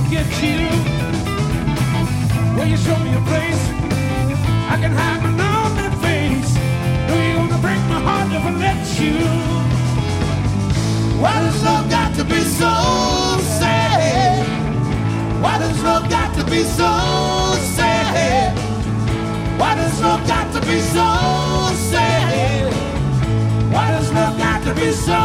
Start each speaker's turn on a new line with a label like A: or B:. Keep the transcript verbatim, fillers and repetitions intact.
A: forget you. Will you show me a place I can hide my lonely face? No, you're gonna break my heart if I let you. Why does love got to be so sad? Why does love got to be so sad? Why does love got to be so sad? Why does love got to be so